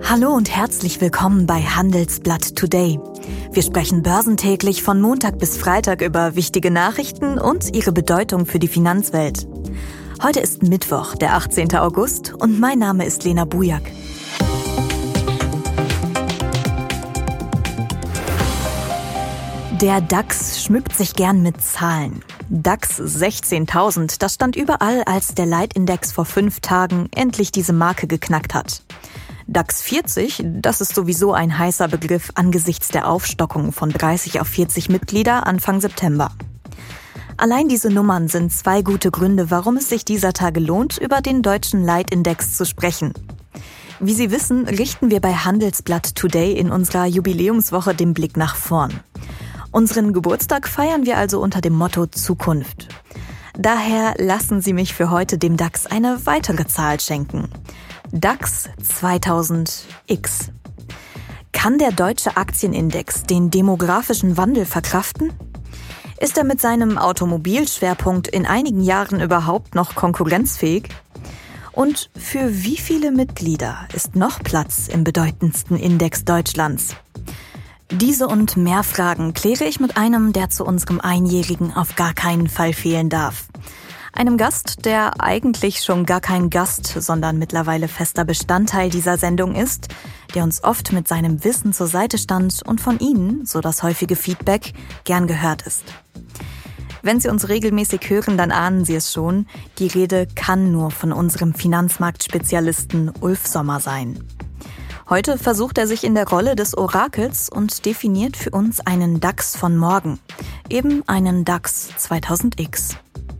Hallo und herzlich willkommen bei Handelsblatt Today. Wir sprechen börsentäglich von Montag bis Freitag über wichtige Nachrichten und ihre Bedeutung für die Finanzwelt. Heute ist Mittwoch, der 18. August und mein Name ist Lena Bujak. Der DAX schmückt sich gern mit Zahlen. DAX 16.000, das stand überall, als der Leitindex vor 5 Tagen endlich diese Marke geknackt hat. DAX 40, das ist sowieso ein heißer Begriff angesichts der Aufstockung von 30 auf 40 Mitglieder Anfang September. Allein diese Nummern sind 2 gute Gründe, warum es sich dieser Tage lohnt, über den deutschen Leitindex zu sprechen. Wie Sie wissen, richten wir bei Handelsblatt Today in unserer Jubiläumswoche den Blick nach vorn. Unseren Geburtstag feiern wir also unter dem Motto Zukunft. Daher lassen Sie mich für heute dem DAX eine weitere Zahl schenken. DAX 2000X. Kann der deutsche Aktienindex den demografischen Wandel verkraften? Ist er mit seinem Automobilschwerpunkt in einigen Jahren überhaupt noch konkurrenzfähig? Und für wie viele Mitglieder ist noch Platz im bedeutendsten Index Deutschlands? Diese und mehr Fragen kläre ich mit einem, der zu unserem Einjährigen auf gar keinen Fall fehlen darf. Einem Gast, der eigentlich schon gar kein Gast, sondern mittlerweile fester Bestandteil dieser Sendung ist, der uns oft mit seinem Wissen zur Seite stand und von Ihnen, so das häufige Feedback, gern gehört ist. Wenn Sie uns regelmäßig hören, dann ahnen Sie es schon, die Rede kann nur von unserem Finanzmarktspezialisten Ulf Sommer sein. Heute versucht er sich in der Rolle des Orakels und definiert für uns einen DAX von morgen, eben einen DAX 2000X.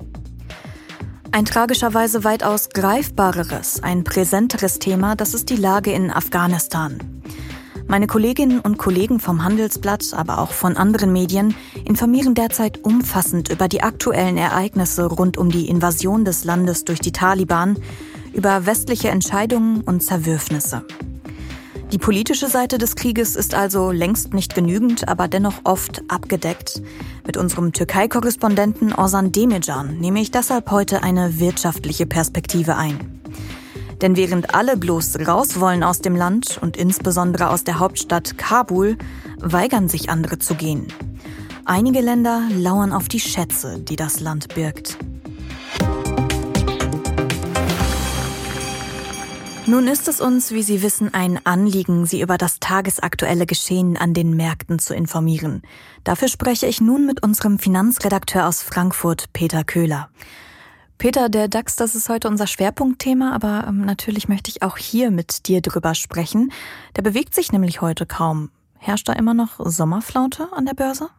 Ein tragischerweise weitaus greifbareres, ein präsenteres Thema, das ist die Lage in Afghanistan. Meine Kolleginnen und Kollegen vom Handelsblatt, aber auch von anderen Medien, informieren derzeit umfassend über die aktuellen Ereignisse rund um die Invasion des Landes durch die Taliban, über westliche Entscheidungen und Zerwürfnisse. Die politische Seite des Krieges ist also längst nicht genügend, aber dennoch oft abgedeckt. Mit unserem Türkei-Korrespondenten Ozan Demircan nehme ich deshalb heute eine wirtschaftliche Perspektive ein. Denn während alle bloß raus wollen aus dem Land und insbesondere aus der Hauptstadt Kabul, weigern sich andere zu gehen. Einige Länder lauern auf die Schätze, die das Land birgt. Nun ist es uns, wie Sie wissen, ein Anliegen, Sie über das tagesaktuelle Geschehen an den Märkten zu informieren. Dafür spreche ich nun mit unserem Finanzredakteur aus Frankfurt, Peter Köhler. Peter, der DAX, das ist heute unser Schwerpunktthema, aber natürlich möchte ich auch hier mit dir drüber sprechen. Der bewegt sich nämlich heute kaum. Herrscht da immer noch Sommerflaute an der Börse?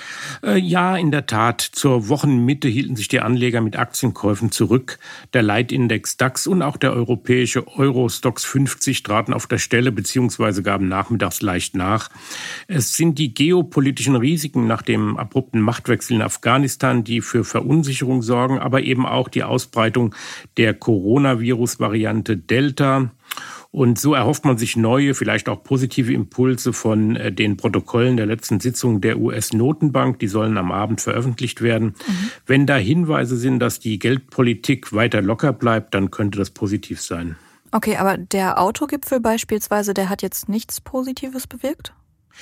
Ja, in der Tat. Zur Wochenmitte hielten sich die Anleger mit Aktienkäufen zurück. Der Leitindex DAX und auch der europäische Euro-Stoxx 50 traten auf der Stelle bzw. gaben nachmittags leicht nach. Es sind die geopolitischen Risiken nach dem abrupten Machtwechsel in Afghanistan, die für Verunsicherung sorgen, aber eben auch die Ausbreitung der Coronavirus-Variante Delta. Und so erhofft man sich neue, vielleicht auch positive Impulse von den Protokollen der letzten Sitzung der US-Notenbank. Die sollen am Abend veröffentlicht werden. Wenn da Hinweise sind, dass die Geldpolitik weiter locker bleibt, dann könnte das positiv sein. Okay, aber der Autogipfel beispielsweise, der hat jetzt nichts Positives bewirkt?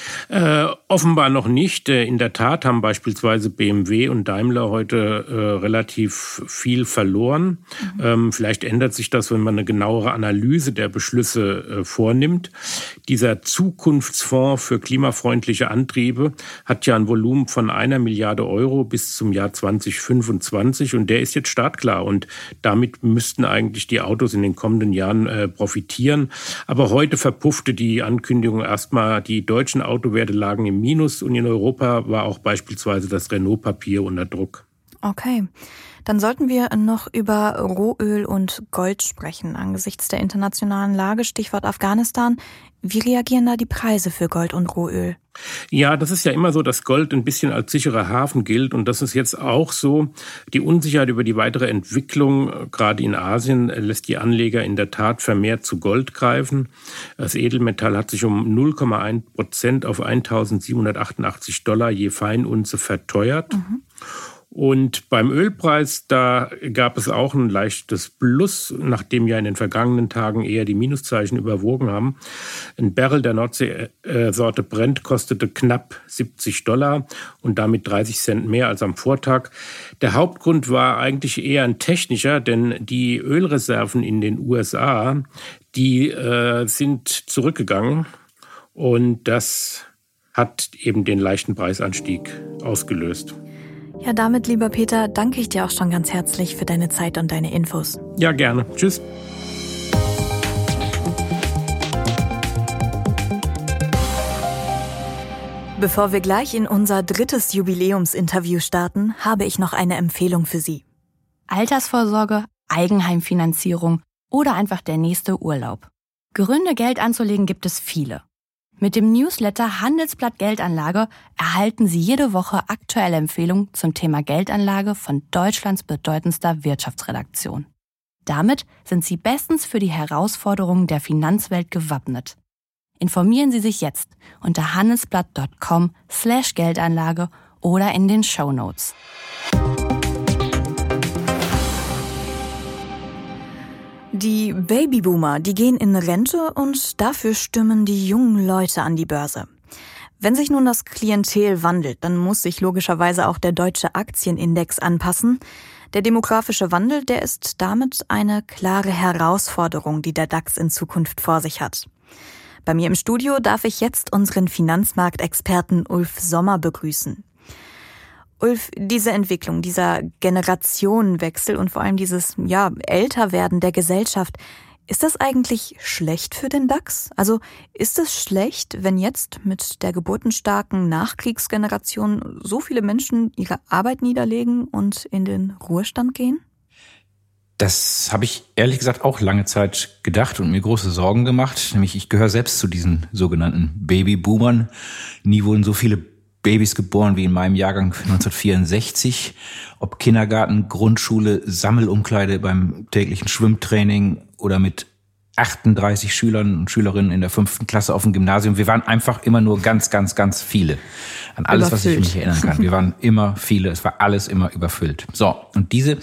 Offenbar noch nicht. In der Tat haben beispielsweise BMW und Daimler heute relativ viel verloren. Vielleicht ändert sich das, wenn man eine genauere Analyse der Beschlüsse vornimmt. Dieser Zukunftsfonds für klimafreundliche Antriebe hat ja ein Volumen von 1 Milliarde Euro bis zum Jahr 2025 und der ist jetzt startklar und damit müssten eigentlich die Autos in den kommenden Jahren profitieren. Aber heute verpuffte die Ankündigung erstmal, die deutschen Autowerte lagen im Minus und in Europa war auch beispielsweise das Renault-Papier unter Druck. Okay, dann sollten wir noch über Rohöl und Gold sprechen. Angesichts der internationalen Lage, Stichwort Afghanistan, wie reagieren da die Preise für Gold und Rohöl? Ja, das ist ja immer so, dass Gold ein bisschen als sicherer Hafen gilt und das ist jetzt auch so. Die Unsicherheit über die weitere Entwicklung, gerade in Asien, lässt die Anleger in der Tat vermehrt zu Gold greifen. Das Edelmetall hat sich um 0,1% auf $1.788 je Feinunze verteuert. Und beim Ölpreis, da gab es auch ein leichtes Plus, nachdem ja in den vergangenen Tagen eher die Minuszeichen überwogen haben. Ein Barrel der Nordsee-Sorte Brent kostete knapp $70 und damit 30 Cent mehr als am Vortag. Der Hauptgrund war eigentlich eher ein technischer, denn die Ölreserven in den USA, die sind zurückgegangen und das hat eben den leichten Preisanstieg ausgelöst. Ja, damit, lieber Peter, danke ich dir auch schon ganz herzlich für deine Zeit und deine Infos. Ja, gerne. Tschüss. Bevor wir gleich in unser 3. Jubiläumsinterview starten, habe ich noch eine Empfehlung für Sie. Altersvorsorge, Eigenheimfinanzierung oder einfach der nächste Urlaub. Gründe, Geld anzulegen, gibt es viele. Mit dem Newsletter Handelsblatt Geldanlage erhalten Sie jede Woche aktuelle Empfehlungen zum Thema Geldanlage von Deutschlands bedeutendster Wirtschaftsredaktion. Damit sind Sie bestens für die Herausforderungen der Finanzwelt gewappnet. Informieren Sie sich jetzt unter handelsblatt.com/Geldanlage oder in den Shownotes. Die Babyboomer, die gehen in Rente und dafür stürmen die jungen Leute an die Börse. Wenn sich nun das Klientel wandelt, dann muss sich logischerweise auch der deutsche Aktienindex anpassen. Der demografische Wandel, der ist damit eine klare Herausforderung, die der DAX in Zukunft vor sich hat. Bei mir im Studio darf ich jetzt unseren Finanzmarktexperten Ulf Sommer begrüßen. Ulf, diese Entwicklung, dieser Generationenwechsel und vor allem dieses Älterwerden der Gesellschaft, ist das eigentlich schlecht für den DAX? Also ist es schlecht, wenn jetzt mit der geburtenstarken Nachkriegsgeneration so viele Menschen ihre Arbeit niederlegen und in den Ruhestand gehen? Das habe ich ehrlich gesagt auch lange Zeit gedacht und mir große Sorgen gemacht. Nämlich ich gehöre selbst zu diesen sogenannten Babyboomern. Nie wurden so viele Babys geboren wie in meinem Jahrgang 1964. Ob Kindergarten, Grundschule, Sammelumkleide beim täglichen Schwimmtraining oder mit 38 Schülern und Schülerinnen in der 5. Klasse auf dem Gymnasium. Wir waren einfach immer nur ganz, ganz, ganz viele. An alles, überfüllt. Was ich mich erinnern kann. Wir waren immer viele. Es war alles immer überfüllt. So, und diese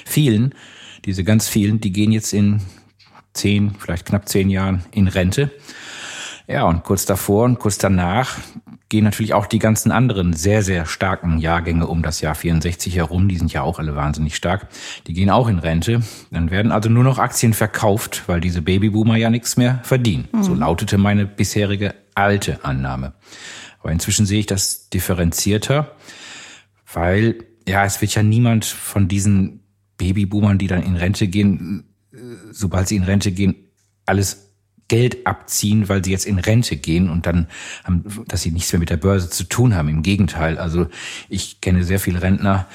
ganz vielen, die gehen jetzt in 10, vielleicht knapp 10 Jahren in Rente. Ja, und kurz davor und kurz danach gehen natürlich auch die ganzen anderen sehr, sehr starken Jahrgänge um das Jahr 64 herum. Die sind ja auch alle wahnsinnig stark. Die gehen auch in Rente. Dann werden also nur noch Aktien verkauft, weil diese Babyboomer ja nichts mehr verdienen. So lautete meine bisherige alte Annahme. Aber inzwischen sehe ich das differenzierter, weil es wird ja niemand von diesen Babyboomern, die dann in Rente gehen, sobald sie in Rente gehen, alles Geld abziehen, weil sie jetzt in Rente gehen und dann, dass sie nichts mehr mit der Börse zu tun haben. Im Gegenteil, also ich kenne sehr viele Rentner,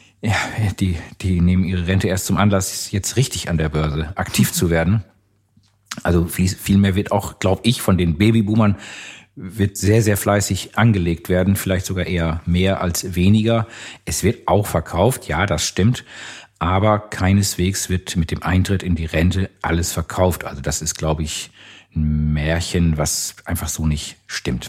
die nehmen ihre Rente erst zum Anlass, jetzt richtig an der Börse aktiv zu werden. Also viel mehr wird auch, glaube ich, von den Babyboomern wird sehr, sehr fleißig angelegt werden, vielleicht sogar eher mehr als weniger. Es wird auch verkauft, ja, das stimmt. Aber keineswegs wird mit dem Eintritt in die Rente alles verkauft. Also das ist, glaube ich, ein Märchen, was einfach so nicht stimmt.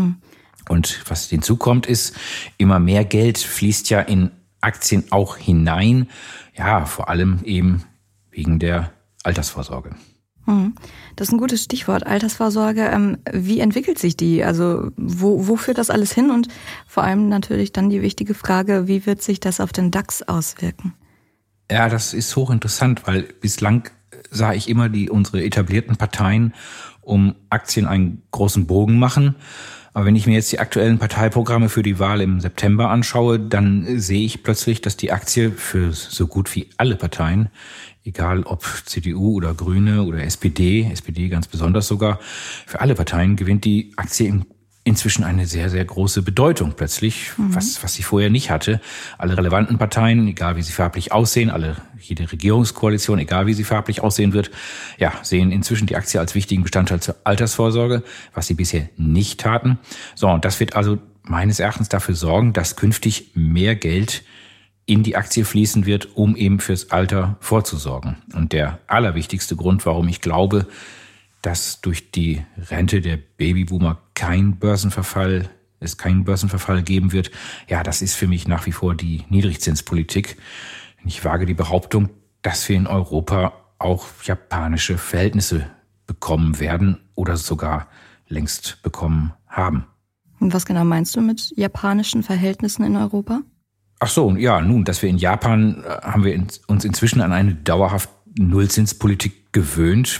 Und was hinzukommt ist, immer mehr Geld fließt ja in Aktien auch hinein. Ja, vor allem eben wegen der Altersvorsorge. Das ist ein gutes Stichwort, Altersvorsorge. Wie entwickelt sich die? Also wo führt das alles hin? Und vor allem natürlich dann die wichtige Frage, wie wird sich das auf den DAX auswirken? Ja, das ist hochinteressant, weil bislang sah ich immer unsere etablierten Parteien um Aktien einen großen Bogen machen. Aber wenn ich mir jetzt die aktuellen Parteiprogramme für die Wahl im September anschaue, dann sehe ich plötzlich, dass die Aktie für so gut wie alle Parteien, egal ob CDU oder Grüne oder SPD ganz besonders sogar, für alle Parteien gewinnt die Aktie inzwischen eine sehr, sehr große Bedeutung plötzlich, was sie vorher nicht hatte. Alle relevanten Parteien, egal wie sie farblich aussehen, jede Regierungskoalition, egal wie sie farblich aussehen wird, sehen inzwischen die Aktie als wichtigen Bestandteil zur Altersvorsorge, was sie bisher nicht taten. So, und das wird also meines Erachtens dafür sorgen, dass künftig mehr Geld in die Aktie fließen wird, um eben fürs Alter vorzusorgen. Und der allerwichtigste Grund, warum ich glaube, dass durch die Rente der Babyboomer kein Börsenverfall es keinen Börsenverfall geben wird. Ja, das ist für mich nach wie vor die Niedrigzinspolitik. Ich wage die Behauptung, dass wir in Europa auch japanische Verhältnisse bekommen werden oder sogar längst bekommen haben. Und was genau meinst du mit japanischen Verhältnissen in Europa? Ach so, ja, nun, dass wir in Japan haben wir uns inzwischen an eine dauerhaft Nullzinspolitik gewöhnt,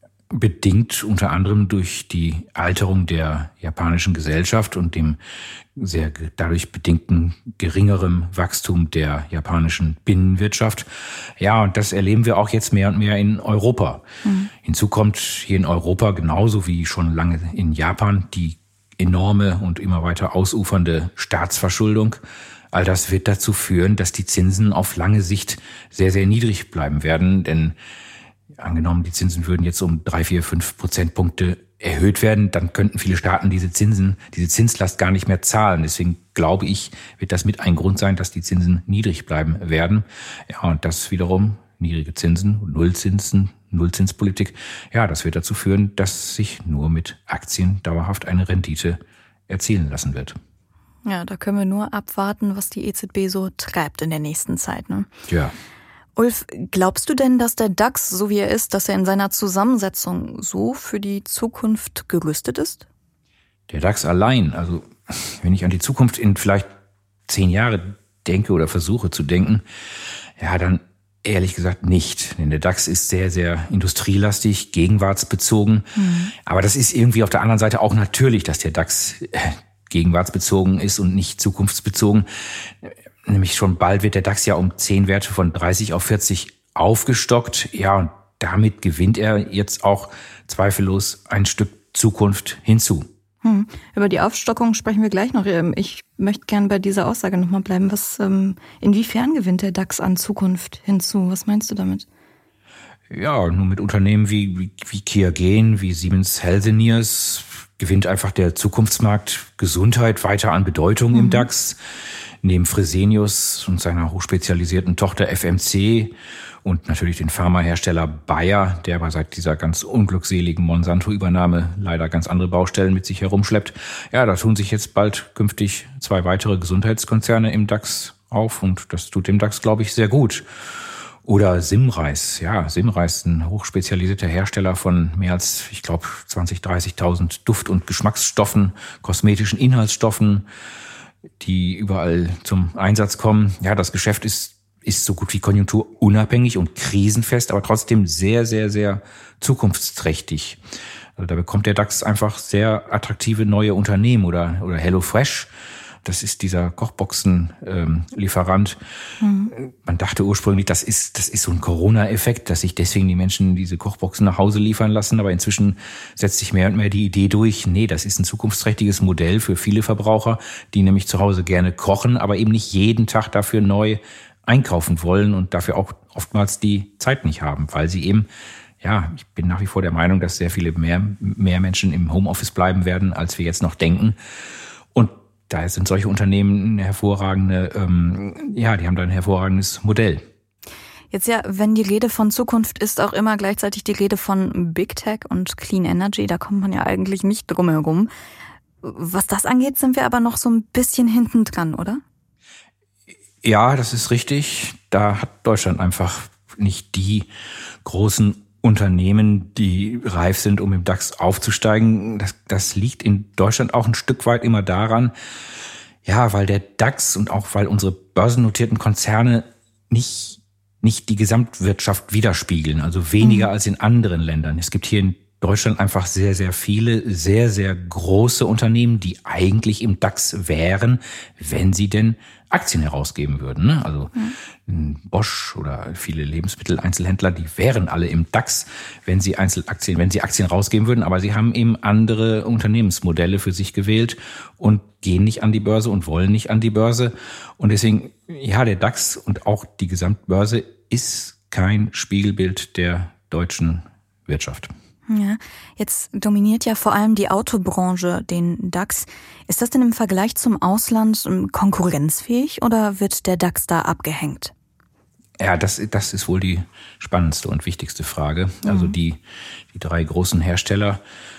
bedingt unter anderem durch die Alterung der japanischen Gesellschaft und dem sehr dadurch bedingten geringeren Wachstum der japanischen Binnenwirtschaft. Ja, und das erleben wir auch jetzt mehr und mehr in Europa. Hinzu kommt hier in Europa genauso wie schon lange in Japan die enorme und immer weiter ausufernde Staatsverschuldung. All das wird dazu führen, dass die Zinsen auf lange Sicht sehr, sehr niedrig bleiben werden. Denn angenommen, die Zinsen würden jetzt um 3, 4, 5 Prozentpunkte erhöht werden, dann könnten viele Staaten diese Zinslast gar nicht mehr zahlen. Deswegen glaube ich, wird das mit ein Grund sein, dass die Zinsen niedrig bleiben werden. Ja, und das wiederum, niedrige Zinsen, Nullzinspolitik, ja, das wird dazu führen, dass sich nur mit Aktien dauerhaft eine Rendite erzielen lassen wird. Ja, da können wir nur abwarten, was die EZB so treibt in der nächsten Zeit, ne? Ja. Ulf, glaubst du denn, dass der DAX, so wie er ist, dass er in seiner Zusammensetzung so für die Zukunft gerüstet ist? Der DAX allein, also wenn ich an die Zukunft in vielleicht 10 Jahre denke oder versuche zu denken, ja, dann ehrlich gesagt nicht. Denn der DAX ist sehr, sehr industrielastig, gegenwartsbezogen. Aber das ist irgendwie auf der anderen Seite auch natürlich, dass der DAX gegenwartsbezogen ist und nicht zukunftsbezogen. Nämlich schon bald wird der DAX ja um 10 Werte von 30 auf 40 aufgestockt. Ja, und damit gewinnt er jetzt auch zweifellos ein Stück Zukunft hinzu. Über die Aufstockung sprechen wir gleich noch. Ich möchte gern bei dieser Aussage nochmal bleiben. Inwiefern gewinnt der DAX an Zukunft hinzu? Was meinst du damit? Ja, nur mit Unternehmen wie Qiagen, wie Siemens Healthineers gewinnt einfach der Zukunftsmarkt Gesundheit weiter an Bedeutung im DAX. Neben Fresenius und seiner hochspezialisierten Tochter FMC und natürlich den Pharmahersteller Bayer, der aber seit dieser ganz unglückseligen Monsanto-Übernahme leider ganz andere Baustellen mit sich herumschleppt. Ja, da tun sich jetzt bald künftig 2 weitere Gesundheitskonzerne im DAX auf und das tut dem DAX, glaube ich, sehr gut. Oder Symrise. Ja, Symrise, ein hochspezialisierter Hersteller von mehr als, ich glaube, 20.000, 30.000 Duft- und Geschmacksstoffen, kosmetischen Inhaltsstoffen, die überall zum Einsatz kommen. Ja, das Geschäft ist so gut wie konjunkturunabhängig und krisenfest, aber trotzdem sehr, sehr, sehr zukunftsträchtig. Also da bekommt der DAX einfach sehr attraktive neue Unternehmen oder HelloFresh. Das ist dieser Kochboxen-Lieferant. Man dachte ursprünglich, das ist so ein Corona-Effekt, dass sich deswegen die Menschen diese Kochboxen nach Hause liefern lassen. Aber inzwischen setzt sich mehr und mehr die Idee durch, nee, das ist ein zukunftsträchtiges Modell für viele Verbraucher, die nämlich zu Hause gerne kochen, aber eben nicht jeden Tag dafür neu einkaufen wollen und dafür auch oftmals die Zeit nicht haben, weil sie eben, ja, ich bin nach wie vor der Meinung, dass sehr viele mehr Menschen im Homeoffice bleiben werden, als wir jetzt noch denken. Und da sind solche Unternehmen eine hervorragende, die haben da ein hervorragendes Modell. Jetzt ja, wenn die Rede von Zukunft ist, auch immer gleichzeitig die Rede von Big Tech und Clean Energy, da kommt man ja eigentlich nicht drum herum. Was das angeht, sind wir aber noch so ein bisschen hinten dran, oder? Ja, das ist richtig. Da hat Deutschland einfach nicht die großen Unternehmen, die reif sind, um im DAX aufzusteigen. Das liegt in Deutschland auch ein Stück weit immer daran, ja, weil der DAX und auch weil unsere börsennotierten Konzerne nicht die Gesamtwirtschaft widerspiegeln, also weniger als in anderen Ländern. Es gibt hier in Deutschland einfach sehr, sehr viele, sehr, sehr große Unternehmen, die eigentlich im DAX wären, wenn sie denn Aktien herausgeben würden. Ne? Also Bosch oder viele Lebensmitteleinzelhändler, die wären alle im DAX, wenn sie Aktien rausgeben würden. Aber sie haben eben andere Unternehmensmodelle für sich gewählt und gehen nicht an die Börse und wollen nicht an die Börse. Und deswegen, ja, der DAX und auch die Gesamtbörse ist kein Spiegelbild der deutschen Wirtschaft. Ja, jetzt dominiert ja vor allem die Autobranche den DAX. Ist das denn im Vergleich zum Ausland konkurrenzfähig oder wird der DAX da abgehängt? Ja, das ist wohl die spannendste und wichtigste Frage. Also die 3 großen Hersteller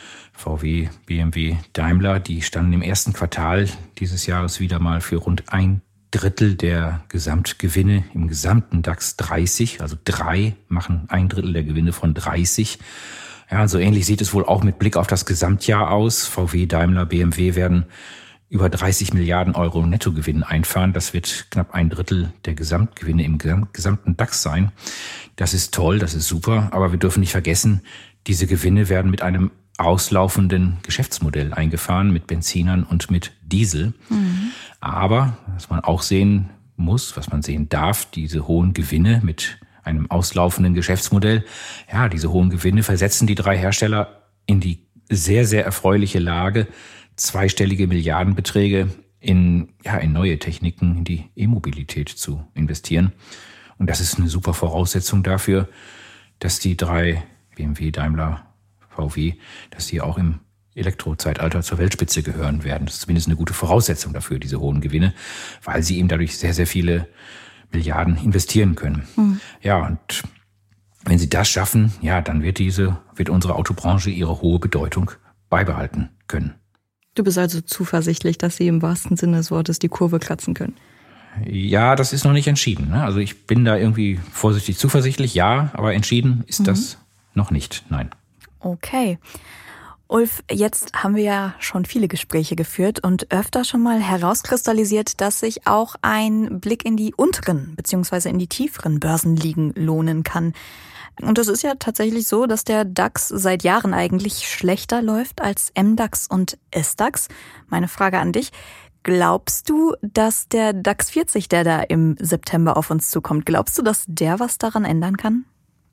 VW, BMW, Daimler, die standen im ersten Quartal dieses Jahres wieder mal für rund 1/3 der Gesamtgewinne im gesamten DAX 30. Also 3 machen 1/3 der Gewinne von 30. Ja, so ähnlich sieht es wohl auch mit Blick auf das Gesamtjahr aus. VW, Daimler, BMW werden über 30 Milliarden Euro Nettogewinn einfahren. Das wird knapp 1/3 der Gesamtgewinne im gesamten DAX sein. Das ist toll, das ist super. Aber wir dürfen nicht vergessen, diese Gewinne werden mit einem auslaufenden Geschäftsmodell eingefahren, mit Benzinern und mit Diesel. Aber, was man auch sehen muss, was man sehen darf, diese hohen Gewinne mit einem auslaufenden Geschäftsmodell, ja, diese hohen Gewinne versetzen die 3 Hersteller in die sehr, sehr erfreuliche Lage, zweistellige Milliardenbeträge in neue Techniken, in die E-Mobilität zu investieren. Und das ist eine super Voraussetzung dafür, dass die 3 BMW, Daimler, VW, dass die auch im Elektrozeitalter zur Weltspitze gehören werden. Das ist zumindest eine gute Voraussetzung dafür, diese hohen Gewinne, weil sie eben dadurch sehr, sehr viele Milliarden investieren können. Ja, und wenn sie das schaffen, ja, dann wird unsere Autobranche ihre hohe Bedeutung beibehalten können. Du bist also zuversichtlich, dass sie im wahrsten Sinne des Wortes die Kurve kratzen können? Ja, das ist noch nicht entschieden, ne? Also ich bin da irgendwie vorsichtig zuversichtlich, ja, aber entschieden ist das noch nicht, nein. Okay. Ulf, jetzt haben wir ja schon viele Gespräche geführt und öfter schon mal herauskristallisiert, dass sich auch ein Blick in die unteren bzw. in die tieferen Börsenligen lohnen kann. Und es ist ja tatsächlich so, dass der DAX seit Jahren eigentlich schlechter läuft als MDAX und SDAX. Meine Frage an dich: Glaubst du, dass der DAX 40, der da im September auf uns zukommt, glaubst du, dass der was daran ändern kann?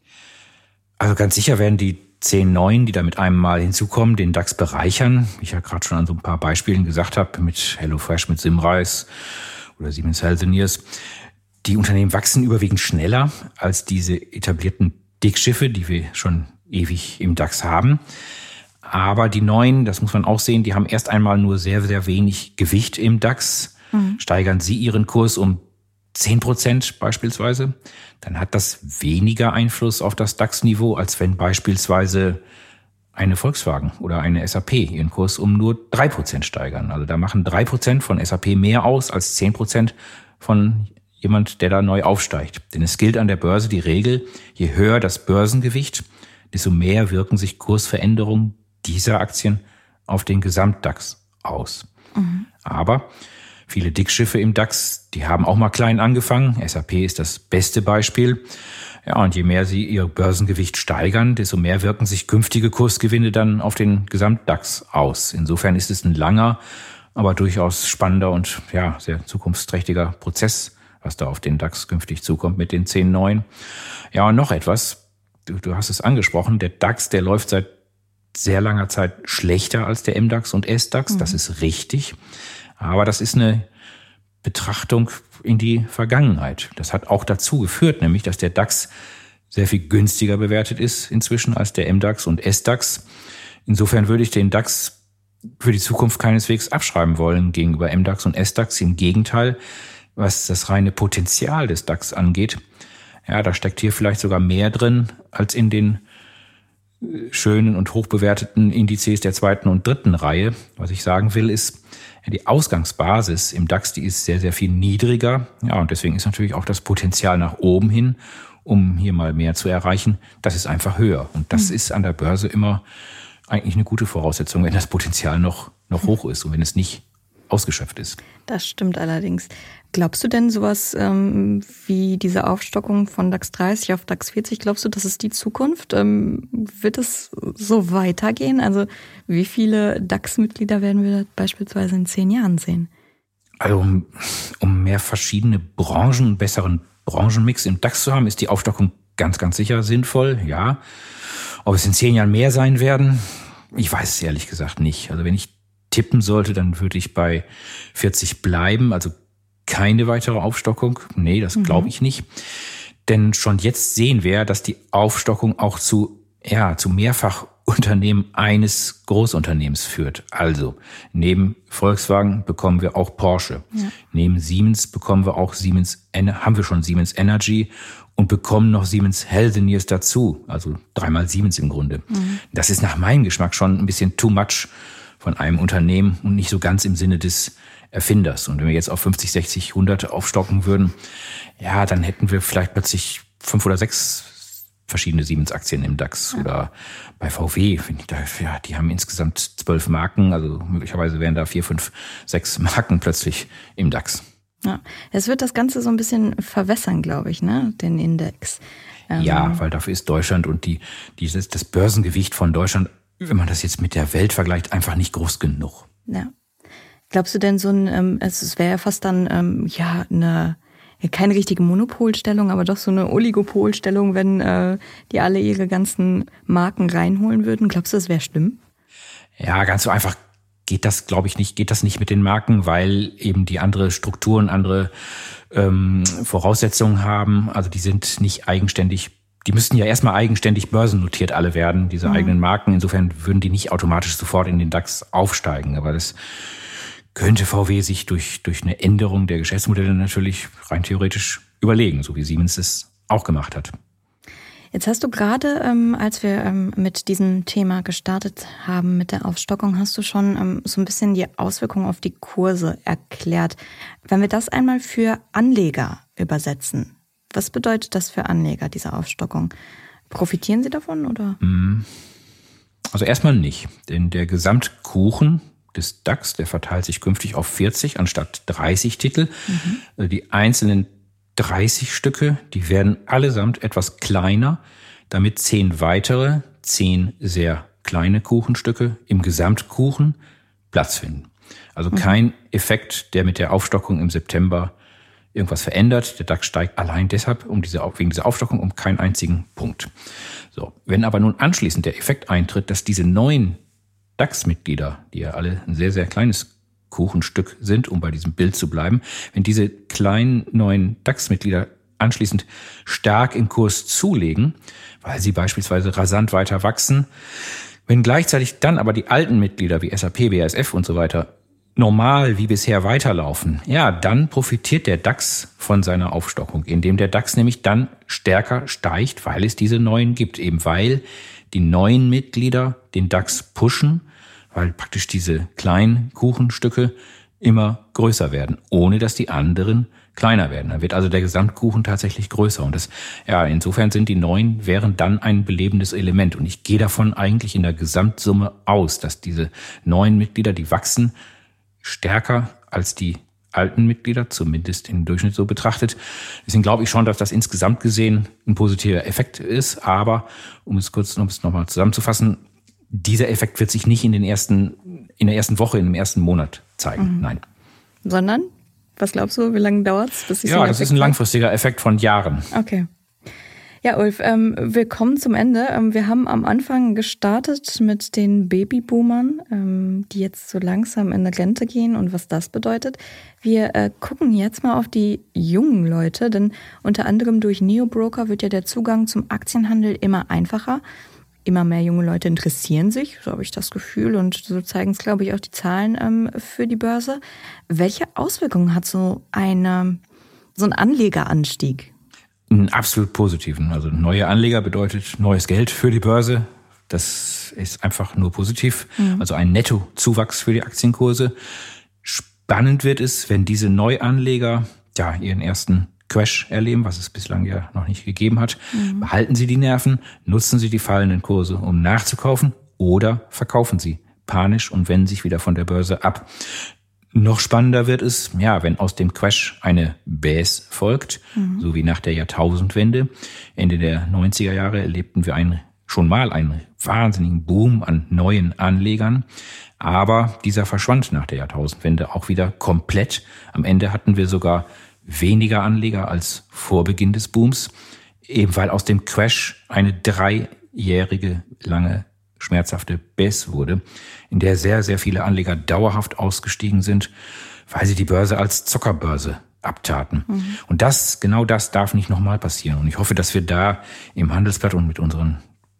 Also ganz sicher werden die 10 neuen, die da mit einem Mal hinzukommen, den DAX bereichern. Wie ich ja gerade schon an so ein paar Beispielen gesagt habe, mit HelloFresh, mit Symrise oder Siemens Healthineers. Die Unternehmen wachsen überwiegend schneller als diese etablierten Dickschiffe, die wir schon ewig im DAX haben. Aber die neuen, das muss man auch sehen, die haben erst einmal nur sehr, sehr wenig Gewicht im DAX. Steigern sie ihren Kurs um 10% beispielsweise, dann hat das weniger Einfluss auf das DAX-Niveau, als wenn beispielsweise eine Volkswagen oder eine SAP ihren Kurs um nur 3% steigern. Also da machen 3% von SAP mehr aus als 10% von jemand, der da neu aufsteigt. Denn es gilt an der Börse die Regel, je höher das Börsengewicht, desto mehr wirken sich Kursveränderungen dieser Aktien auf den Gesamt-DAX aus. Aber viele Dickschiffe im DAX, die haben auch mal klein angefangen. SAP ist das beste Beispiel. Ja, und je mehr sie ihr Börsengewicht steigern, desto mehr wirken sich künftige Kursgewinne dann auf den Gesamt-DAX aus. Insofern ist es ein langer, aber durchaus spannender und ja, sehr zukunftsträchtiger Prozess, was da auf den DAX künftig zukommt mit den 10 neuen. Ja, und noch etwas. Du hast es angesprochen. Der DAX, der läuft seit sehr langer Zeit schlechter als der MDAX und SDAX. Das ist richtig. Aber das ist eine Betrachtung in die Vergangenheit. Das hat auch dazu geführt, nämlich, dass der DAX sehr viel günstiger bewertet ist inzwischen als der MDAX und SDAX. Insofern würde ich den DAX für die Zukunft keineswegs abschreiben wollen gegenüber MDAX und SDAX. Im Gegenteil, was das reine Potenzial des DAX angeht, ja, da steckt hier vielleicht sogar mehr drin als in den schönen und hochbewerteten Indizes der 2. und 3. Reihe. Was ich sagen will, ist, die Ausgangsbasis im DAX, die ist sehr, sehr viel niedriger. Ja, und deswegen ist natürlich auch das Potenzial nach oben hin, um hier mal mehr zu erreichen, das ist einfach höher. Und das ist an der Börse immer eigentlich eine gute Voraussetzung, wenn das Potenzial noch hoch ist und wenn es nicht ausgeschöpft ist. Das stimmt allerdings. Glaubst du denn sowas wie diese Aufstockung von DAX 30 auf DAX 40, glaubst du, das ist die Zukunft? Wird es so weitergehen? Also wie viele DAX-Mitglieder werden wir beispielsweise in 10 Jahren sehen? Also um mehr verschiedene Branchen, einen besseren Branchenmix im DAX zu haben, ist die Aufstockung ganz, ganz sicher sinnvoll, ja. Ob es in 10 Jahren mehr sein werden, ich weiß es ehrlich gesagt nicht. Also wenn ich tippen sollte, dann würde ich bei 40 bleiben, also keine weitere Aufstockung. Nee, das glaube ich nicht. Denn schon jetzt sehen wir, dass die Aufstockung auch zu mehrfach Unternehmen eines Großunternehmens führt. Also neben Volkswagen bekommen wir auch Porsche. Ja. Neben Siemens bekommen wir auch haben wir schon Siemens Energy und bekommen noch Siemens Healthineers dazu. Also 3-mal Siemens im Grunde. Mhm. Das ist nach meinem Geschmack schon ein bisschen too much von einem Unternehmen und nicht so ganz im Sinne des Erfinders. Und wenn wir jetzt auf 50, 60, 100 aufstocken würden, ja, dann hätten wir vielleicht plötzlich 5 oder 6 verschiedene Siemens-Aktien im DAX. Ja. Oder bei VW, finde ich, die haben insgesamt 12 Marken, also möglicherweise wären da 4, 5, 6 Marken plötzlich im DAX. Ja, es wird das Ganze so ein bisschen verwässern, glaube ich, ne, den Index. Ja, weil dafür ist Deutschland und das Börsengewicht von Deutschland, wenn man das jetzt mit der Welt vergleicht, einfach nicht groß genug. Ja. Glaubst du denn es wäre ja fast dann, keine richtige Monopolstellung, aber doch so eine Oligopolstellung, wenn die alle ihre ganzen Marken reinholen würden. Glaubst du, das wäre schlimm? Ja, ganz so einfach geht das, glaube ich, nicht. Geht das nicht mit den Marken, weil eben die andere Strukturen, andere Voraussetzungen haben. Also die sind nicht eigenständig. Die müssten ja erstmal eigenständig börsennotiert alle werden, diese eigenen Marken. Insofern würden die nicht automatisch sofort in den DAX aufsteigen. Aber das könnte VW sich durch eine Änderung der Geschäftsmodelle natürlich rein theoretisch überlegen, so wie Siemens es auch gemacht hat. Jetzt hast du gerade, als wir mit diesem Thema gestartet haben, mit der Aufstockung, hast du schon so ein bisschen die Auswirkungen auf die Kurse erklärt. Wenn wir das einmal für Anleger übersetzen, was bedeutet das für Anleger, diese Aufstockung? Profitieren sie davon, oder? Also erstmal nicht, denn der Gesamtkuchen des DAX, der verteilt sich künftig auf 40 anstatt 30 Titel. Die einzelnen 30 Stücke, die werden allesamt etwas kleiner, damit 10 weitere, 10 sehr kleine Kuchenstücke im Gesamtkuchen Platz finden. Also kein Effekt, der mit der Aufstockung im September irgendwas verändert. Der DAX steigt allein deshalb wegen dieser Aufstockung um keinen einzigen Punkt. So, wenn aber nun anschließend der Effekt eintritt, dass diese neuen DAX-Mitglieder, die ja alle ein sehr, sehr kleines Kuchenstück sind, um bei diesem Bild zu bleiben, wenn diese kleinen neuen DAX-Mitglieder anschließend stark im Kurs zulegen, weil sie beispielsweise rasant weiter wachsen, wenn gleichzeitig dann aber die alten Mitglieder wie SAP, BASF und so weiter normal wie bisher weiterlaufen, ja, dann profitiert der DAX von seiner Aufstockung, indem der DAX nämlich dann stärker steigt, weil es diese neuen gibt, eben weil die neuen Mitglieder den DAX pushen, weil praktisch diese kleinen Kuchenstücke immer größer werden, ohne dass die anderen kleiner werden. Dann wird also der Gesamtkuchen tatsächlich größer. Und insofern wären dann ein belebendes Element. Und ich gehe davon eigentlich in der Gesamtsumme aus, dass diese neuen Mitglieder, die wachsen, stärker als die alten Mitglieder, zumindest im Durchschnitt so betrachtet. Deswegen glaube ich schon, dass das insgesamt gesehen ein positiver Effekt ist. Aber um es nochmal zusammenzufassen, dieser Effekt wird sich nicht in der ersten Woche, in dem ersten Monat zeigen. Nein. Sondern? Was glaubst du, wie lange dauert es, bis sich Ja, das ist ein langfristiger Effekt von Jahren. Okay. Ja, Ulf, wir kommen zum Ende. Wir haben am Anfang gestartet mit den Babyboomern, die jetzt so langsam in Rente gehen und was das bedeutet. Wir gucken jetzt mal auf die jungen Leute, denn unter anderem durch Neobroker wird ja der Zugang zum Aktienhandel immer einfacher. Immer mehr junge Leute interessieren sich, so habe ich das Gefühl, und so zeigen es, glaube ich, auch die Zahlen für die Börse. Welche Auswirkungen hat so ein Anlegeranstieg? Einen absolut positiven. Also neue Anleger bedeutet neues Geld für die Börse. Das ist einfach nur positiv. Also ein Nettozuwachs für die Aktienkurse. Spannend wird es, wenn diese Neuanleger ihren ersten Crash erleben, was es bislang ja noch nicht gegeben hat. Behalten Sie die Nerven, nutzen Sie die fallenden Kurse, um nachzukaufen, oder verkaufen Sie panisch und wenden sich wieder von der Börse ab. Noch spannender wird es, wenn aus dem Crash eine Baisse folgt, so wie nach der Jahrtausendwende. Ende der 90er Jahre erlebten wir schon mal einen wahnsinnigen Boom an neuen Anlegern. Aber dieser verschwand nach der Jahrtausendwende auch wieder komplett. Am Ende hatten wir sogar weniger Anleger als vor Beginn des Booms, eben weil aus dem Crash eine 3-jährige lange schmerzhafte Baisse wurde, in der sehr, sehr viele Anleger dauerhaft ausgestiegen sind, weil sie die Börse als Zockerbörse abtaten. Und genau das darf nicht nochmal passieren. Und ich hoffe, dass wir da im Handelsblatt und mit unseren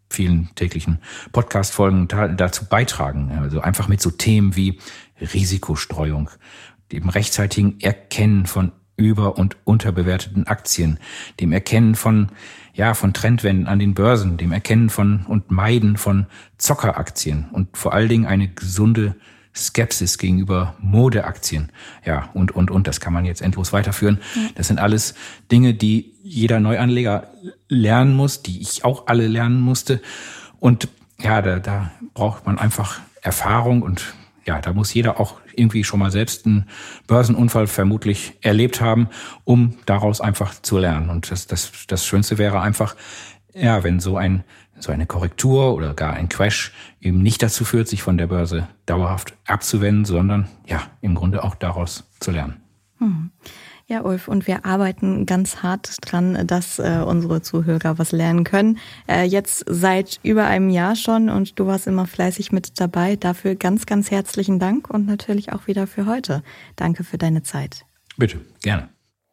vielen täglichen Podcast-Folgen dazu beitragen. Also einfach mit so Themen wie Risikostreuung, dem rechtzeitigen Erkennen von über- und unterbewerteten Aktien, dem Erkennen von Trendwenden an den Börsen, dem Erkennen von und Meiden von Zockeraktien und vor allen Dingen eine gesunde Skepsis gegenüber Modeaktien. Ja, und. Das kann man jetzt endlos weiterführen. Das sind alles Dinge, die jeder Neuanleger lernen muss, die ich auch alle lernen musste. Und ja, da braucht man einfach Erfahrung und ja, da muss jeder auch irgendwie schon mal selbst einen Börsenunfall vermutlich erlebt haben, um daraus einfach zu lernen. Und das Schönste wäre einfach, ja, wenn so eine Korrektur oder gar ein Crash eben nicht dazu führt, sich von der Börse dauerhaft abzuwenden, sondern ja, im Grunde auch daraus zu lernen. Ja, Ulf, und wir arbeiten ganz hart dran, dass unsere Zuhörer was lernen können. Jetzt seit über einem Jahr schon und du warst immer fleißig mit dabei. Dafür ganz, ganz herzlichen Dank und natürlich auch wieder für heute. Danke für deine Zeit. Bitte, gerne.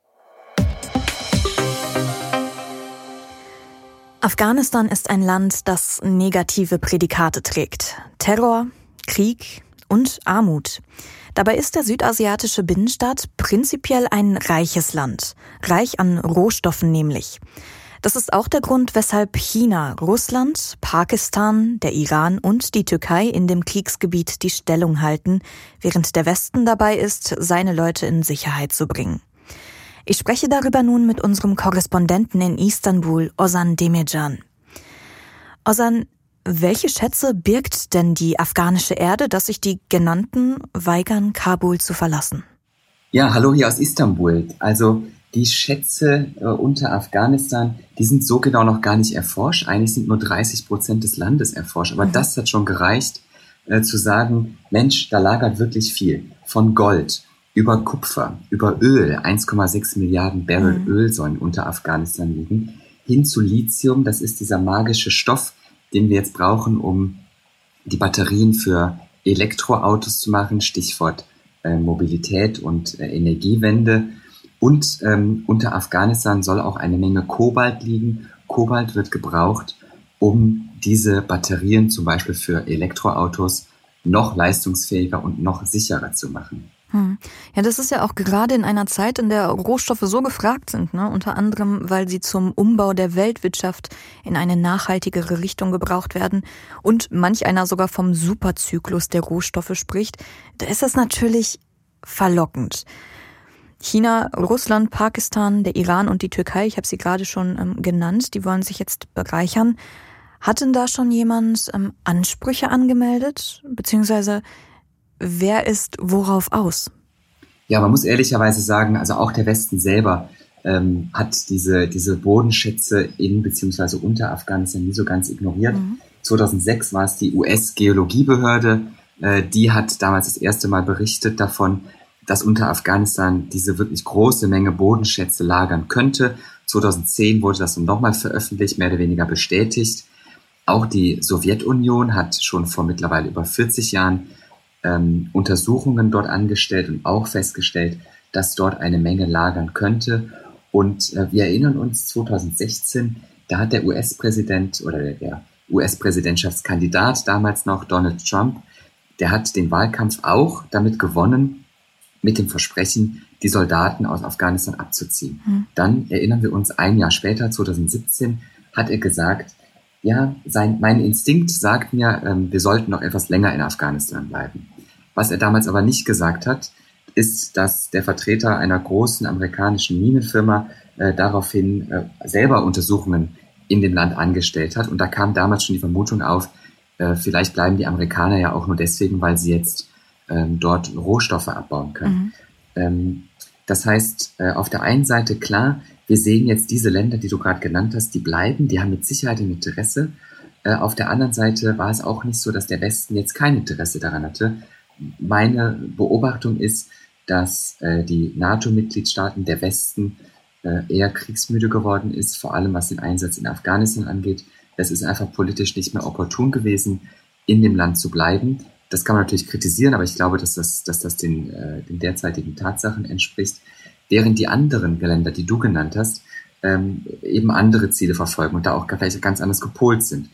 Afghanistan ist ein Land, das negative Prädikate trägt. Terror, Krieg und Armut. Dabei ist der südasiatische Binnenstaat prinzipiell ein reiches Land. Reich an Rohstoffen nämlich. Das ist auch der Grund, weshalb China, Russland, Pakistan, der Iran und die Türkei in dem Kriegsgebiet die Stellung halten, während der Westen dabei ist, seine Leute in Sicherheit zu bringen. Ich spreche darüber nun mit unserem Korrespondenten in Istanbul, Ozan Demircan. Ozan, welche Schätze birgt denn die afghanische Erde, dass sich die Genannten weigern, Kabul zu verlassen? Ja, hallo hier aus Istanbul. Also die Schätze unter Afghanistan, die sind so genau noch gar nicht erforscht. Eigentlich sind nur 30% des Landes erforscht. Aber das hat schon gereicht, zu sagen, Mensch, da lagert wirklich viel. Von Gold über Kupfer, über Öl, 1,6 Milliarden Barrel Öl sollen unter Afghanistan liegen, hin zu Lithium, das ist dieser magische Stoff, den wir jetzt brauchen, um die Batterien für Elektroautos zu machen, Stichwort Mobilität und Energiewende. Und unter Afghanistan soll auch eine Menge Kobalt liegen. Kobalt wird gebraucht, um diese Batterien zum Beispiel für Elektroautos noch leistungsfähiger und noch sicherer zu machen. Ja, das ist ja auch gerade in einer Zeit, in der Rohstoffe so gefragt sind, ne? Unter anderem, weil sie zum Umbau der Weltwirtschaft in eine nachhaltigere Richtung gebraucht werden und manch einer sogar vom Superzyklus der Rohstoffe spricht. Da ist das natürlich verlockend. China, Russland, Pakistan, der Iran und die Türkei, ich habe sie gerade schon genannt, die wollen sich jetzt bereichern. Hat denn da schon jemand Ansprüche angemeldet? Beziehungsweise wer ist worauf aus? Ja, man muss ehrlicherweise sagen, also auch der Westen selber hat diese Bodenschätze in bzw. unter Afghanistan nie so ganz ignoriert. 2006 war es die US-Geologiebehörde, die hat damals das erste Mal berichtet davon, dass unter Afghanistan diese wirklich große Menge Bodenschätze lagern könnte. 2010 wurde das dann nochmal veröffentlicht, mehr oder weniger bestätigt. Auch die Sowjetunion hat schon vor mittlerweile über 40 Jahren Untersuchungen dort angestellt und auch festgestellt, dass dort eine Menge lagern könnte. Und wir erinnern uns, 2016, da hat der US-Präsident oder der US-Präsidentschaftskandidat damals noch, Donald Trump, der hat den Wahlkampf auch damit gewonnen, mit dem Versprechen, die Soldaten aus Afghanistan abzuziehen. Dann erinnern wir uns, ein Jahr später, 2017, hat er gesagt, ja, mein Instinkt sagt mir, wir sollten noch etwas länger in Afghanistan bleiben. Was er damals aber nicht gesagt hat, ist, dass der Vertreter einer großen amerikanischen Minenfirma daraufhin selber Untersuchungen in dem Land angestellt hat. Und da kam damals schon die Vermutung auf, vielleicht bleiben die Amerikaner ja auch nur deswegen, weil sie jetzt dort Rohstoffe abbauen können. Das heißt, auf der einen Seite klar, wir sehen jetzt diese Länder, die du gerade genannt hast, die bleiben, die haben mit Sicherheit ein Interesse. Auf der anderen Seite war es auch nicht so, dass der Westen jetzt kein Interesse daran hatte. Meine Beobachtung ist, dass die NATO-Mitgliedstaaten, der Westen, eher kriegsmüde geworden ist, vor allem was den Einsatz in Afghanistan angeht. Es ist einfach politisch nicht mehr opportun gewesen, in dem Land zu bleiben. Das kann man natürlich kritisieren, aber ich glaube, dass das den derzeitigen Tatsachen entspricht. Während die anderen Länder, die du genannt hast, eben andere Ziele verfolgen und da auch vielleicht ganz anders gepolt sind.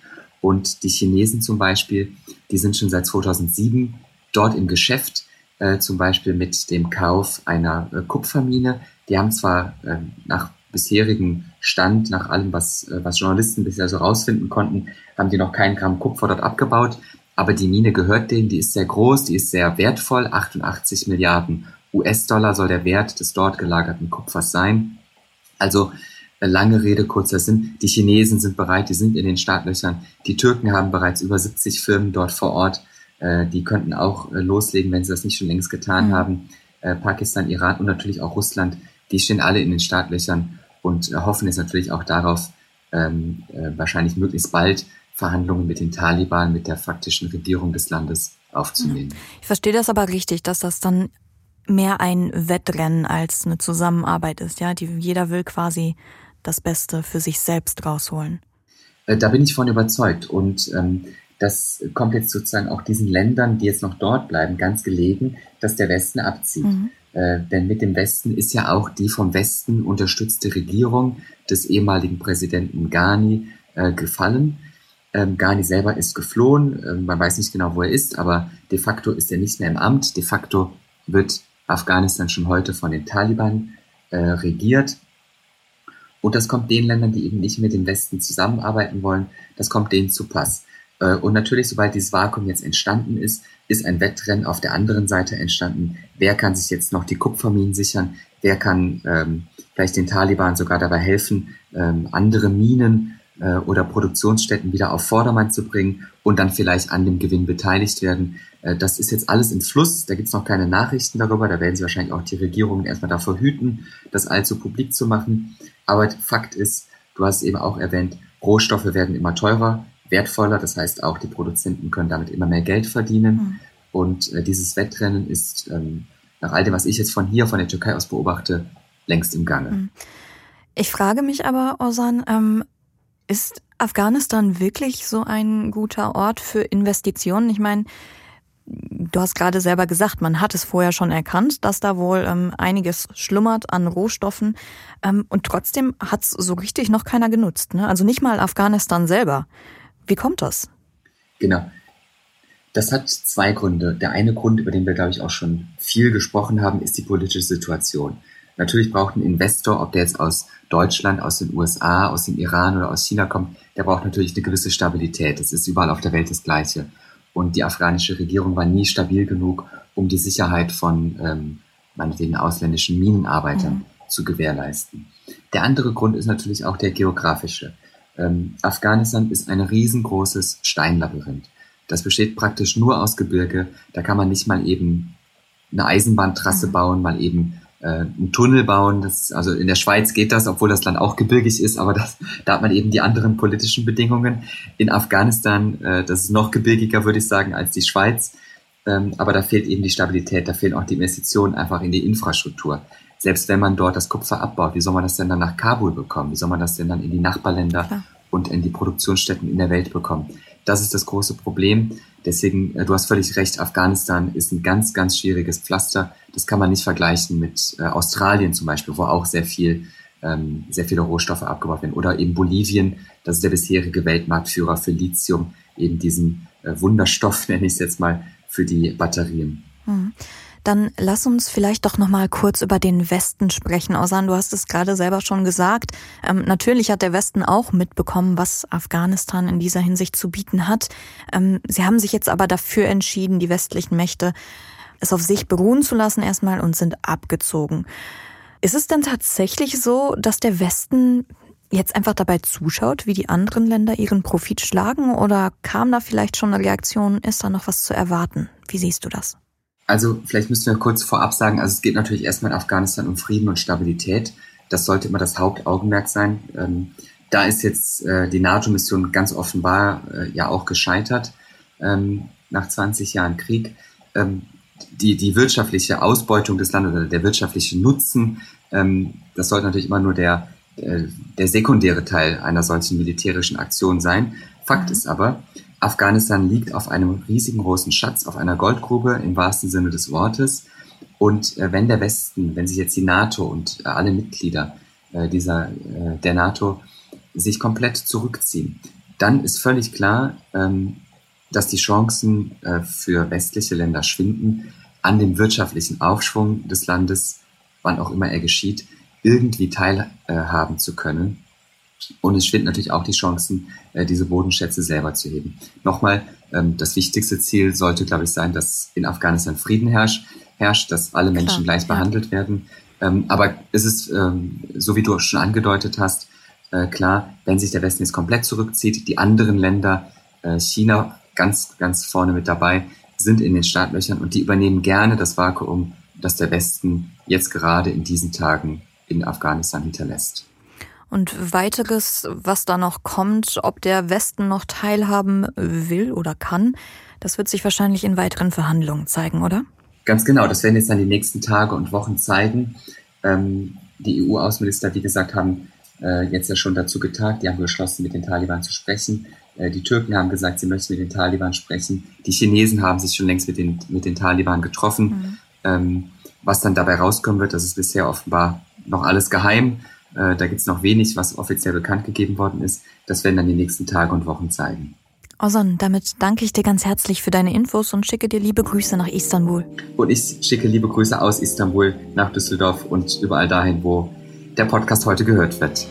Und die Chinesen zum Beispiel, die sind schon seit 2007 dort im Geschäft, zum Beispiel mit dem Kauf einer Kupfermine. Die haben zwar nach bisherigem Stand, nach allem, was Journalisten bisher so rausfinden konnten, haben die noch keinen Gramm Kupfer dort abgebaut. Aber die Mine gehört denen, die ist sehr groß, die ist sehr wertvoll. 88 Milliarden US-Dollar soll der Wert des dort gelagerten Kupfers sein. Also lange Rede, kurzer Sinn. Die Chinesen sind bereit, die sind in den Startlöchern. Die Türken haben bereits über 70 Firmen dort vor Ort. Die könnten auch loslegen, wenn sie das nicht schon längst getan haben. Pakistan, Iran und natürlich auch Russland, die stehen alle in den Startlöchern und hoffen jetzt natürlich auch darauf, wahrscheinlich möglichst bald Verhandlungen mit den Taliban, mit der faktischen Regierung des Landes aufzunehmen. Ich verstehe das aber richtig, dass das dann mehr ein Wettrennen als eine Zusammenarbeit ist, ja? Jeder will quasi das Beste für sich selbst rausholen. Da bin ich von überzeugt und das kommt jetzt sozusagen auch diesen Ländern, die jetzt noch dort bleiben, ganz gelegen, dass der Westen abzieht. Denn mit dem Westen ist ja auch die vom Westen unterstützte Regierung des ehemaligen Präsidenten Ghani gefallen. Ghani selber ist geflohen, man weiß nicht genau, wo er ist, aber de facto ist er nicht mehr im Amt. De facto wird Afghanistan schon heute von den Taliban regiert. Und das kommt den Ländern, die eben nicht mit dem Westen zusammenarbeiten wollen, das kommt denen zu Pass. Und natürlich, sobald dieses Vakuum jetzt entstanden ist, ist ein Wettrennen auf der anderen Seite entstanden. Wer kann sich jetzt noch die Kupferminen sichern? Wer kann vielleicht den Taliban sogar dabei helfen, andere Minen oder Produktionsstätten wieder auf Vordermann zu bringen und dann vielleicht an dem Gewinn beteiligt werden? Das ist jetzt alles im Fluss. Da gibt es noch keine Nachrichten darüber. Da werden sie wahrscheinlich auch die Regierungen erstmal davor hüten, das allzu publik zu machen. Aber Fakt ist, du hast es eben auch erwähnt, Rohstoffe werden immer teurer, wertvoller. Das heißt, auch die Produzenten können damit immer mehr Geld verdienen. Und dieses Wettrennen ist nach all dem, was ich jetzt von der Türkei aus beobachte, längst im Gange. Ich frage mich aber, Ozan, ist Afghanistan wirklich so ein guter Ort für Investitionen? Ich meine, du hast gerade selber gesagt, man hat es vorher schon erkannt, dass da wohl einiges schlummert an Rohstoffen. Und trotzdem hat es so richtig noch keiner genutzt, ne? Also nicht mal Afghanistan selber. Wie kommt das? Genau. Das hat zwei Gründe. Der eine Grund, über den wir, glaube ich, auch schon viel gesprochen haben, ist die politische Situation. Natürlich braucht ein Investor, ob der jetzt aus Deutschland, aus den USA, aus dem Iran oder aus China kommt, der braucht natürlich eine gewisse Stabilität. Das ist überall auf der Welt das Gleiche. Und die afghanische Regierung war nie stabil genug, um die Sicherheit von meinetwegen ausländischen Minenarbeitern zu gewährleisten. Der andere Grund ist natürlich auch der geografische. Afghanistan ist ein riesengroßes Steinlabyrinth. Das besteht praktisch nur aus Gebirge. Da kann man nicht mal eben eine Eisenbahntrasse bauen, mal eben einen Tunnel bauen. Also in der Schweiz geht das, obwohl das Land auch gebirgig ist, aber da hat man eben die anderen politischen Bedingungen. In Afghanistan, das ist noch gebirgiger, würde ich sagen, als die Schweiz. Aber da fehlt eben die Stabilität, da fehlen auch die Investitionen einfach in die Infrastruktur. Selbst wenn man dort das Kupfer abbaut, wie soll man das denn dann nach Kabul bekommen? Wie soll man das denn dann in die Nachbarländer und in die Produktionsstätten in der Welt bekommen? Das ist das große Problem. Deswegen, du hast völlig recht, Afghanistan ist ein ganz, ganz schwieriges Pflaster. Das kann man nicht vergleichen mit Australien zum Beispiel, wo auch sehr viele Rohstoffe abgebaut werden. Oder eben Bolivien, das ist der bisherige Weltmarktführer für Lithium, eben diesen Wunderstoff, nenne ich es jetzt mal, für die Batterien. Dann lass uns vielleicht doch noch mal kurz über den Westen sprechen. Ozan, du hast es gerade selber schon gesagt. Natürlich hat der Westen auch mitbekommen, was Afghanistan in dieser Hinsicht zu bieten hat. Sie haben sich jetzt aber dafür entschieden, die westlichen Mächte, es auf sich beruhen zu lassen erstmal und sind abgezogen. Ist es denn tatsächlich so, dass der Westen jetzt einfach dabei zuschaut, wie die anderen Länder ihren Profit schlagen? Oder kam da vielleicht schon eine Reaktion? Ist da noch was zu erwarten? Wie siehst du das? Also vielleicht müssen wir kurz vorab sagen, also es geht natürlich erstmal in Afghanistan um Frieden und Stabilität. Das sollte immer das Hauptaugenmerk sein. Da ist jetzt die NATO-Mission ganz offenbar ja auch gescheitert nach 20 Jahren Krieg. Die wirtschaftliche Ausbeutung des Landes oder der wirtschaftliche Nutzen, das sollte natürlich immer nur der sekundäre Teil einer solchen militärischen Aktion sein. Fakt ist aber, Afghanistan liegt auf einem riesigen großen Schatz, auf einer Goldgrube im wahrsten Sinne des Wortes. Und wenn der Westen, wenn sich jetzt die NATO und alle Mitglieder der NATO sich komplett zurückziehen, dann ist völlig klar, dass die Chancen für westliche Länder schwinden, an dem wirtschaftlichen Aufschwung des Landes, wann auch immer er geschieht, irgendwie teilhaben zu können. Und es schwinden natürlich auch die Chancen, diese Bodenschätze selber zu heben. Nochmal, das wichtigste Ziel sollte, glaube ich, sein, dass in Afghanistan Frieden herrscht, dass alle Menschen gleich behandelt werden. Aber es ist, so wie du schon angedeutet hast, klar, wenn sich der Westen jetzt komplett zurückzieht, die anderen Länder, China ganz, ganz vorne mit dabei, sind in den Startlöchern und die übernehmen gerne das Vakuum, das der Westen jetzt gerade in diesen Tagen in Afghanistan hinterlässt. Und weiteres, was da noch kommt, ob der Westen noch teilhaben will oder kann, das wird sich wahrscheinlich in weiteren Verhandlungen zeigen, oder? Ganz genau, das werden jetzt dann die nächsten Tage und Wochen zeigen. Die EU-Außenminister, wie gesagt, haben jetzt ja schon dazu getagt, die haben beschlossen, mit den Taliban zu sprechen. Die Türken haben gesagt, sie möchten mit den Taliban sprechen. Die Chinesen haben sich schon längst mit den Taliban getroffen. Was dann dabei rauskommen wird, das ist bisher offenbar noch alles geheim. Da gibt es noch wenig, was offiziell bekannt gegeben worden ist. Das werden dann die nächsten Tage und Wochen zeigen. Ozan, damit danke ich dir ganz herzlich für deine Infos und schicke dir liebe Grüße nach Istanbul. Und ich schicke liebe Grüße aus Istanbul nach Düsseldorf und überall dahin, wo der Podcast heute gehört wird.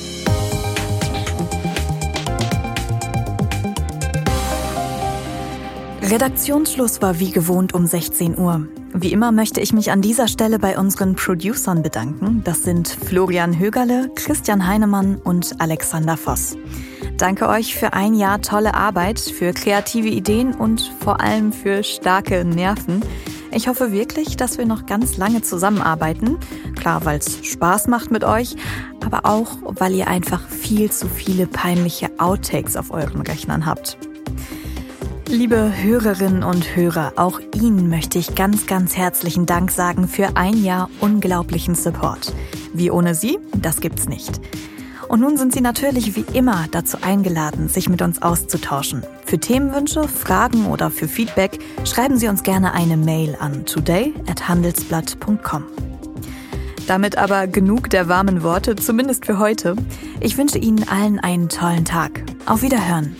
Redaktionsschluss war wie gewohnt um 16 Uhr. Wie immer möchte ich mich an dieser Stelle bei unseren Producern bedanken. Das sind Florian Högerle, Christian Heinemann und Alexander Voss. Danke euch für ein Jahr tolle Arbeit, für kreative Ideen und vor allem für starke Nerven. Ich hoffe wirklich, dass wir noch ganz lange zusammenarbeiten. Klar, weil es Spaß macht mit euch, aber auch, weil ihr einfach viel zu viele peinliche Outtakes auf euren Rechnern habt. Liebe Hörerinnen und Hörer, auch Ihnen möchte ich ganz, ganz herzlichen Dank sagen für ein Jahr unglaublichen Support. Wie ohne Sie, das gibt's nicht. Und nun sind Sie natürlich wie immer dazu eingeladen, sich mit uns auszutauschen. Für Themenwünsche, Fragen oder für Feedback schreiben Sie uns gerne eine Mail an today@handelsblatt.com. Damit aber genug der warmen Worte, zumindest für heute. Ich wünsche Ihnen allen einen tollen Tag. Auf Wiederhören.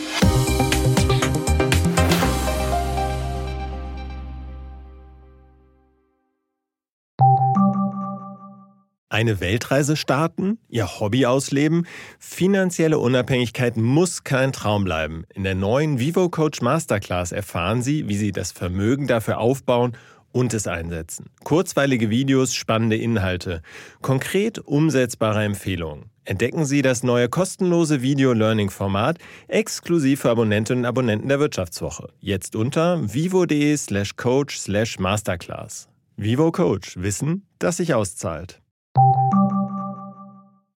Eine Weltreise starten? Ihr Hobby ausleben? Finanzielle Unabhängigkeit muss kein Traum bleiben. In der neuen Vivo Coach Masterclass erfahren Sie, wie Sie das Vermögen dafür aufbauen und es einsetzen. Kurzweilige Videos, spannende Inhalte, konkret umsetzbare Empfehlungen. Entdecken Sie das neue kostenlose Video-Learning-Format exklusiv für Abonnentinnen und Abonnenten der Wirtschaftswoche. Jetzt unter vivo.de/coach/masterclass. Vivo Coach. Wissen, das sich auszahlt.